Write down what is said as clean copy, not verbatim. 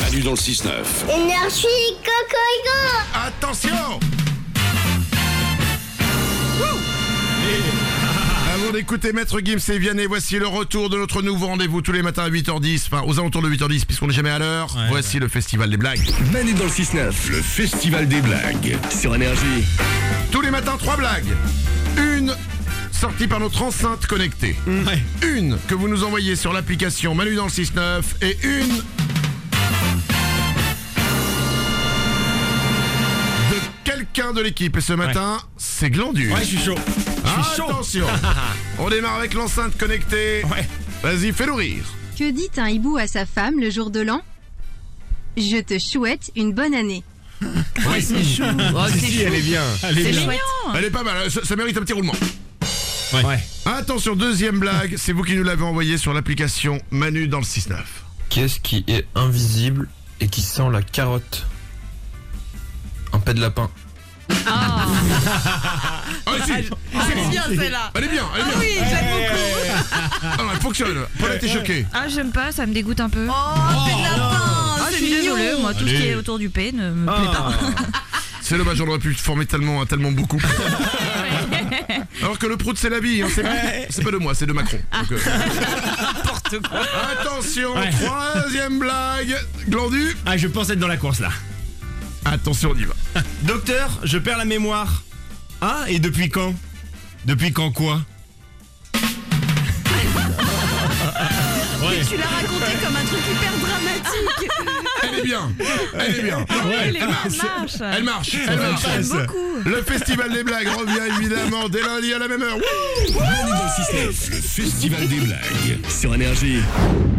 Manu dans le 6-9. Énergie, Cocorico. Attention. Avant d'écouter Maître Gims et Vianney, voici le retour de notre nouveau rendez-vous tous les matins à 8h10, enfin aux alentours de 8h10 puisqu'on n'est jamais à l'heure. Ouais, voici le Festival des blagues. Manu dans le 6-9, Le Festival des blagues. sur Énergie. Tous les matins, 3 blagues. Une sortie par notre enceinte connectée. Ouais. Une que vous nous envoyez sur l'application Manu dans le 6-9 et une de quelqu'un de l'équipe. Et ce matin, c'est Glandu. Ouais, je suis chaud. Attention. On démarre avec l'enceinte connectée. Ouais. Vas-y, fais-nous rire. Que dit un hibou à sa femme le jour de l'an? Je te souhaite une bonne année. Ouais, c'est chaud. Si, elle est bien. Elle est bien. Elle est pas mal, ça mérite un petit roulement. Ouais. Attention, deuxième blague, c'est vous qui nous l'avez envoyé sur l'application Manu dans le 6-9. Qu'est-ce qui est invisible et qui sent la carotte? Un pet de lapin. Ah, si. C'est bien celle-là. Elle est bien, elle est bien. Oui, j'aime beaucoup. Alors, elle fonctionne. Paulette, t'es choquée. Ah, j'aime pas, ça me dégoûte un peu. Oh, c'est de lapin. Ah, je suis mignon. désolée, moi, tout ce qui est autour du P ne me plaît pas. C'est dommage, on aurait pu former tellement beaucoup. Alors que le prout, c'est la vie. Hein, c'est pas de moi, c'est de Macron. Donc, N'importe quoi. attention, Ouais. troisième blague. Glandu. Ah, je pense être dans la course là. Attention, on y va. Docteur, je perds la mémoire. Ah, et depuis quand? Depuis quand quoi? Ouais. Tu l'as raconté comme un truc hyper dramatique. Elle est bien. Elle est bien. Elle Elle marche. marche. Elle marche. J'aime beaucoup. Le Festival des blagues revient évidemment dès lundi à la même heure. Wouh. Manu dans le 6-9, Le Festival des blagues. sur Énergie.